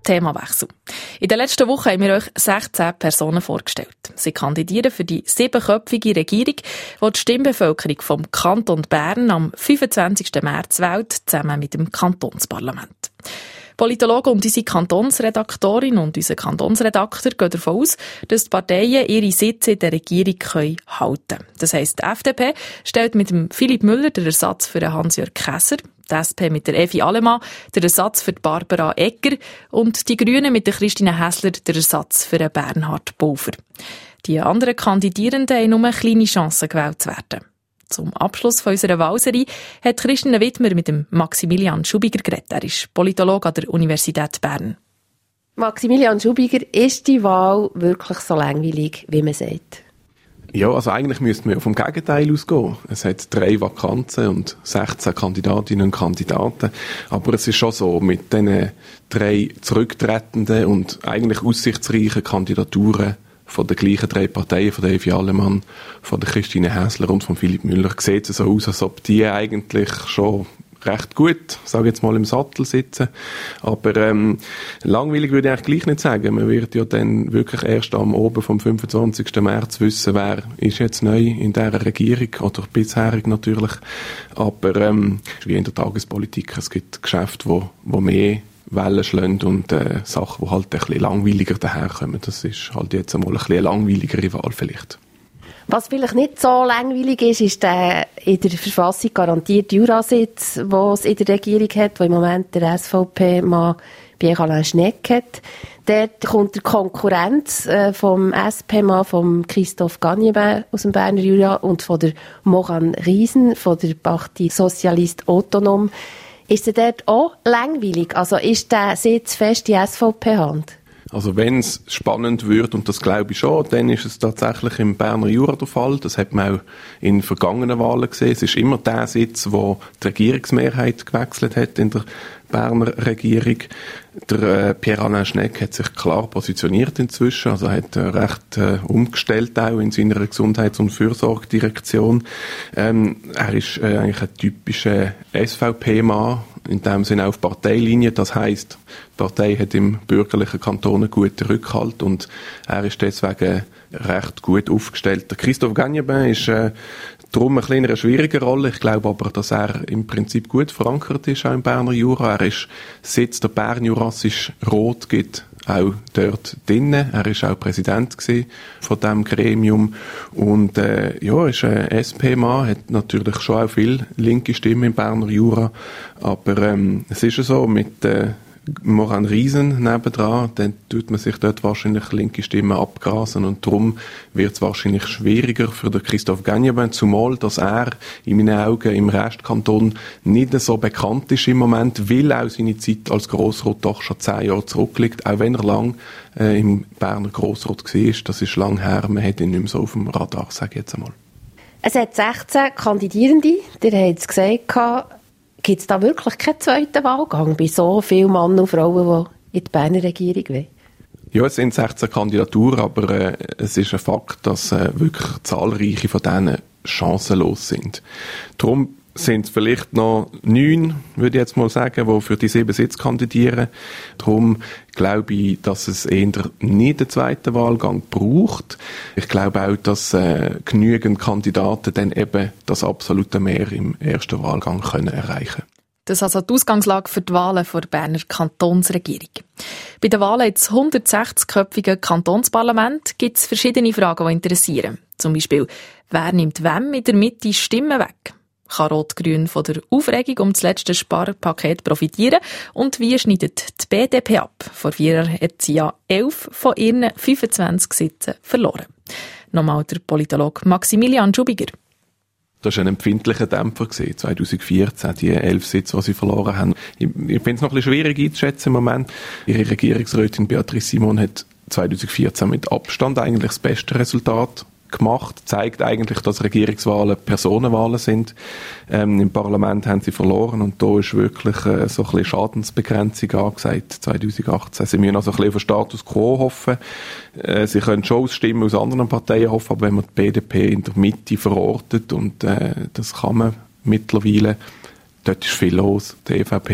Themawechsel. In der letzten Woche haben wir euch 16 Personen vorgestellt. Sie kandidieren für die 7-köpfige Regierung, die die Stimmbevölkerung vom Kanton Bern am 25. März wählt, zusammen mit dem Kantonsparlament. Politologen und unsere Kantonsredaktorin und unser Kantonsredakteur gehen davon aus, dass die Parteien ihre Sitze in der Regierung halten können. Das heisst, die FDP stellt mit dem Philipp Müller den Ersatz für Hans-Jörg Käser, die SP mit der Evi Allemann den Ersatz für Barbara Egger und die Grünen mit der Christine Häsler den Ersatz für Bernhard Pulver. Die anderen Kandidierenden haben nur kleine Chancen, gewählt zu werden. Zum Abschluss von unserer Wahlserie hat Christine Wittmer mit dem Maximilian Schubiger geredet. Er ist Politologe an der Universität Bern. Maximilian Schubiger, ist die Wahl wirklich so langweilig, wie man sagt? Ja, also eigentlich müsste man ja vom Gegenteil ausgehen. Es hat 3 Vakanzen und 16 Kandidatinnen und Kandidaten. Aber es ist schon so, mit diesen 3 zurücktretenden und eigentlich aussichtsreichen Kandidaturen von den gleichen 3 Parteien, von der Evi Allemann, von der Christine Häsler und von Philipp Müller, sieht es so aus, als ob die eigentlich schon recht gut, sage jetzt mal, im Sattel sitzen. Aber langweilig würde ich eigentlich gleich nicht sagen. Man wird ja dann wirklich erst am Oben vom 25. März wissen, wer ist jetzt neu in dieser Regierung oder bisherig natürlich. Aber wie in der Tagespolitik, es gibt Geschäfte, wo mehr Wellen schlagen und Sachen, die halt ein bisschen langweiliger daherkommen. Das ist halt jetzt einmal ein bisschen eine langweiligere Wahl vielleicht. Was vielleicht nicht so langweilig ist der in der Verfassung garantierte Jurasitz, den es in der Regierung hat, wo im Moment der SVP-Mann Pierre-Alain Schnegg hat. Dort kommt die Konkurrenz vom SP-Mann, vom Christophe Gagnebin aus dem Berner Jura und von der Morane Riesen, von der Parti Socialiste Autonom. Ist es dort auch langweilig? Also ist der Sitz fest in SVP-Hand? Also wenn es spannend wird, und das glaube ich schon, dann ist es tatsächlich im Berner Jura der Fall. Das hat man auch in vergangenen Wahlen gesehen. Es ist immer der Sitz, wo die Regierungsmehrheit gewechselt hat in der Berner Regierung. Der Pierre-Alain Schnegg hat sich klar positioniert inzwischen, also hat recht umgestellt auch in seiner Gesundheits- und Fürsorgedirektion. Er ist eigentlich ein typischer SVP-Mann, in dem Sinne auf Parteilinie. Das heisst, die Partei hat im bürgerlichen Kanton einen guten Rückhalt und er ist deswegen recht gut aufgestellt. Der Christophe Gagnebin ist darum ein bisschen in einer schwierigen Rolle. Ich glaube aber, dass er im Prinzip gut verankert ist, auch im Berner Jura. Er ist, seit der Bern Jurassisch Rot gibt, auch dort drinnen. Er ist auch Präsident gewesen von diesem Gremium. Und ja, ist ein SP-Mann, hat natürlich schon auch viel linke Stimmen im Berner Jura. Aber es ist ja so, mit Morane Riesen nebendran, dann tut man sich dort wahrscheinlich linke Stimmen abgrasen und darum wird es wahrscheinlich schwieriger für den Christophe Gagnebin, zumal, dass er in meinen Augen im Restkanton nicht so bekannt ist im Moment, weil auch seine Zeit als Grossrot doch schon 10 Jahre zurückliegt, auch wenn er lang im Berner Grossrot war, das ist lang her, man hat ihn nicht mehr so auf dem Radar, sage ich jetzt einmal. Es hat 16 Kandidierende, ihr habt es gesagt. Gibt es da wirklich keinen zweiten Wahlgang bei so vielen Männern und Frauen, die in die Berner Regierung wollen? Ja, es sind 16 Kandidaturen, aber es ist ein Fakt, dass wirklich zahlreiche von denen chancenlos sind. Darum sind es vielleicht noch 9, würde ich jetzt mal sagen, die für die 7 Sitze kandidieren. Darum glaube ich, dass es eher nicht einen zweiten Wahlgang braucht. Ich glaube auch, dass genügend Kandidaten dann eben das absolute Mehr im ersten Wahlgang können erreichen. Das ist also die Ausgangslage für die Wahlen der Berner Kantonsregierung. Bei den Wahlen ins 160-köpfige Kantonsparlament gibt es verschiedene Fragen, die interessieren. Zum Beispiel, wer nimmt wem in der Mitte Stimmen weg? Kann Rot-Grün von der Aufregung um das letzte Sparpaket profitieren? Und wie schneidet die BDP ab? Vor 4 Jahren hat sie ja 11 von ihren 25 Sitzen verloren. Nochmal der Politologe Maximilian Schubiger. Das war ein empfindlicher Dämpfer 2014, die 11 Sitze, die sie verloren haben. Ich finde es noch ein bisschen schwierig einzuschätzen im Moment. Ihre Regierungsrätin Beatrice Simon hat 2014 mit Abstand eigentlich das beste Resultat gemacht, zeigt eigentlich, dass Regierungswahlen Personenwahlen sind. Im Parlament haben sie verloren und da ist wirklich so ein bisschen Schadensbegrenzung angesagt 2018. Sie müssen also ein bisschen auf den Status quo hoffen. Sie können schon aus Stimmen aus anderen Parteien hoffen, aber wenn man die BDP in der Mitte verortet und das kann man mittlerweile, dort ist viel los. Die EVP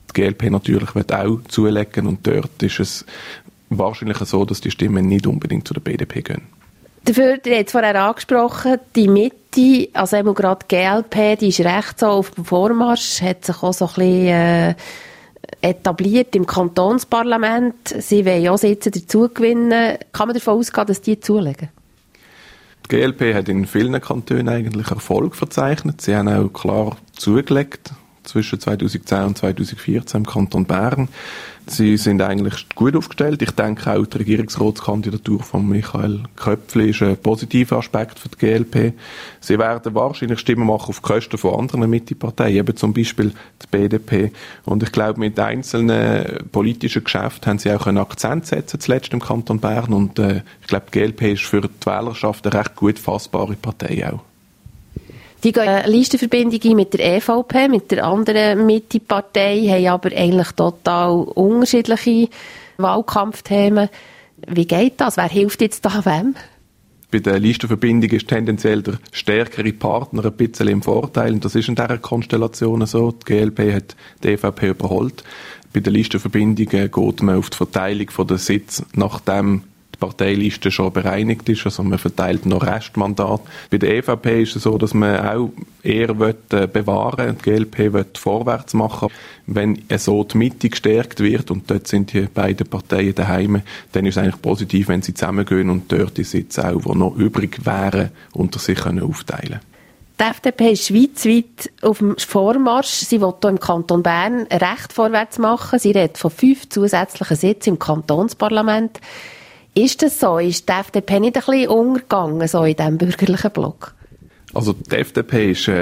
die GLP natürlich wird auch zulegen und dort ist es wahrscheinlich so, dass die Stimmen nicht unbedingt zu der BDP gehen. Dafür, ihr habt es vorher angesprochen, die Mitte, also eben gerade die GLP, die ist recht so auf dem Vormarsch, hat sich auch so ein bisschen etabliert im Kantonsparlament. Sie wollen auch Sitze dazu gewinnen. Kann man davon ausgehen, dass die zulegen? Die GLP hat in vielen Kantonen eigentlich Erfolg verzeichnet. Sie haben auch klar zugelegt zwischen 2010 und 2014 im Kanton Bern. Sie sind eigentlich gut aufgestellt. Ich denke auch, die Regierungsratskandidatur von Michael Köpfli ist ein positiver Aspekt für die GLP. Sie werden wahrscheinlich Stimmen machen auf Kosten von anderen Mitte-Parteien, eben zum Beispiel die BDP. Und ich glaube, mit einzelnen politischen Geschäften haben sie auch einen Akzent setzen, zuletzt im Kanton Bern. Und ich glaube, die GLP ist für die Wählerschaft eine recht gut fassbare Partei auch. Die gehen eine Listenverbindung ein mit der EVP, mit der anderen Mitte-Partei, haben aber eigentlich total unterschiedliche Wahlkampfthemen. Wie geht das? Wer hilft jetzt da wem? Bei der Listenverbindung ist tendenziell der stärkere Partner ein bisschen im Vorteil. Und das ist in dieser Konstellation so. Die GLP hat die EVP überholt. Bei der Listenverbindung geht man auf die Verteilung der Sitze, nachdem die Parteiliste schon bereinigt ist, also man verteilt noch Restmandat. Bei der EVP ist es so, dass man auch eher bewahren will, die GLP will vorwärts machen. Wenn so die Mitte gestärkt wird, und dort sind die beiden Parteien daheim, dann ist es eigentlich positiv, wenn sie zusammengehen und dort die Sitze auch, die noch übrig wären, unter sich können aufteilen. Die FDP ist schweizweit auf dem Vormarsch. Sie will hier im Kanton Bern recht vorwärts machen. Sie redet von 5 zusätzlichen Sitzen im Kantonsparlament. Ist das so? Ist die FDP nicht ein bisschen untergegangen, so in diesem bürgerlichen Block? Also die FDP ist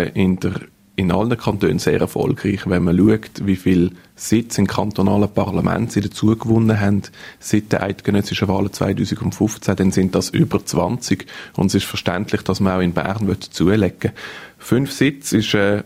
in allen Kantonen sehr erfolgreich, wenn man schaut, wie viele Sitze im kantonalen Parlament sie dazu gewonnen haben seit den eidgenössischen Wahlen 2015, dann sind das über 20 und es ist verständlich, dass man auch in Bern zulegen will. 5 Sitze ist ein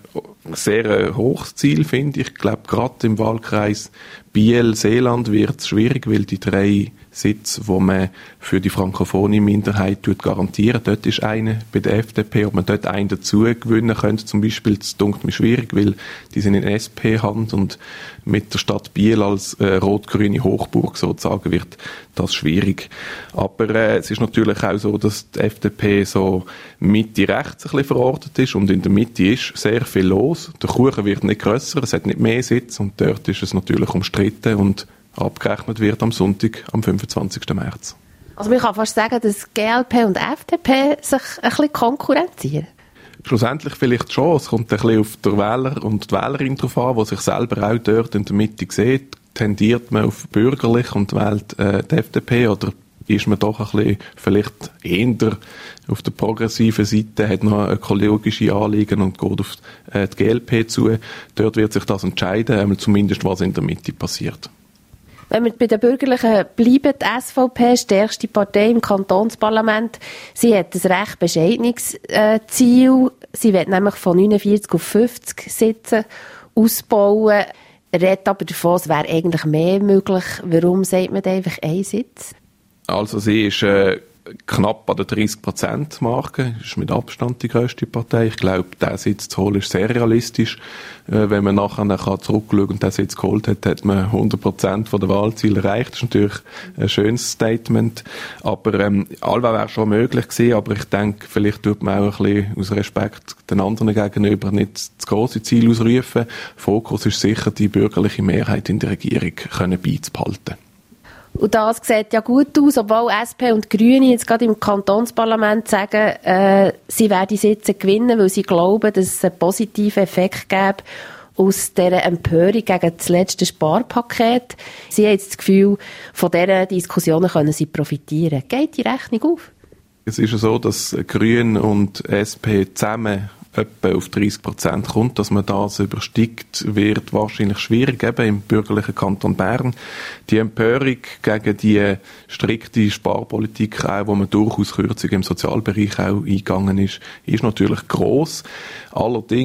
sehr hohes Ziel, finde ich. Ich glaube, gerade im Wahlkreis Biel-Seeland wird es schwierig, weil die 3 Sitze, die man für die frankophone Minderheit garantieren, dort ist eine bei der FDP. Ob man dort einen dazu gewinnen könnte, zum Beispiel, das dünkt mir schwierig, weil die sind in SP-Hand und mit der Stadt Biel als rot-grüne Hochburg sozusagen wird das schwierig. Aber es ist natürlich auch so, dass die FDP so Mitte-rechts ein bisschen verortet ist und in der Mitte ist sehr viel los. Der Kuchen wird nicht grösser, es hat nicht mehr Sitz und dort ist es natürlich umstritten und abgerechnet wird am Sonntag, am 25. März. Also man kann fast sagen, dass GLP und FDP sich ein bisschen konkurrenzieren. Schlussendlich vielleicht schon. Es kommt ein bisschen auf den Wähler und die Wählerin drauf an, die sich selber auch dort in der Mitte sieht. Tendiert man auf bürgerlich und wählt die FDP oder ist man doch ein bisschen vielleicht eher auf der progressiven Seite, hat noch ökologische Anliegen und geht auf die GLP zu. Dort wird sich das entscheiden, zumindest was in der Mitte passiert. Wenn wir bei den Bürgerlichen bleiben, die SVP, stärkste Partei im Kantonsparlament, sie hat ein recht bescheidenes Ziel. Sie will nämlich von 49 auf 50 Sitze ausbauen. Redet aber davon, es wäre eigentlich mehr möglich. Warum sagt man einfach einen Sitz? Also sie ist knapp an der 30%-Marke, ist mit Abstand die grösste Partei. Ich glaube, der Sitz zu holen ist sehr realistisch. Wenn man nachher zurückschauen und den Sitz geholt hat, hat man 100% der Wahlziele erreicht. Das ist natürlich ein schönes Statement. Aber allweil wäre schon möglich gewesen, aber ich denke, vielleicht tut man auch ein bisschen aus Respekt den anderen gegenüber nicht das grosse Ziel ausrufen. Fokus ist sicher, die bürgerliche Mehrheit in der Regierung beizubehalten. Und das sieht ja gut aus, obwohl SP und Grüne jetzt gerade im Kantonsparlament sagen, sie werden die Sitze gewinnen, weil sie glauben, dass es einen positiven Effekt gäbe aus dieser Empörung gegen das letzte Sparpaket. Sie haben jetzt das Gefühl, von diesen Diskussionen können sie profitieren. Geht die Rechnung auf? Es ist ja so, dass Grüne und SP zusammen etwa auf 30% kommt, dass man das übersteigt, wird wahrscheinlich schwierig, eben im bürgerlichen Kanton Bern. Die Empörung gegen die strikte Sparpolitik, auch, wo man durchaus Kürzungen im Sozialbereich auch eingegangen ist natürlich gross. Allerdings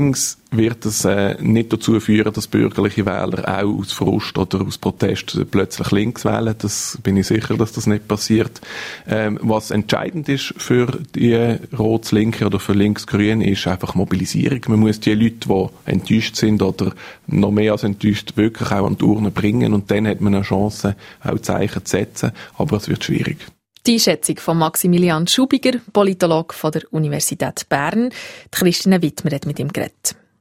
wird es nicht dazu führen, dass bürgerliche Wähler auch aus Frust oder aus Protest plötzlich links wählen. Das bin ich sicher, dass das nicht passiert. Was entscheidend ist für die Rot-Linke oder für Links-Grün, ist einfach Mobilisierung. Man muss die Leute, die enttäuscht sind oder noch mehr als enttäuscht, wirklich auch an die Urne bringen und dann hat man eine Chance, auch Zeichen zu setzen. Aber es wird schwierig. Die Einschätzung von Maximilian Schubiger, Politologe von der Universität Bern. Die Christine Wittmer hat mit ihm geredet.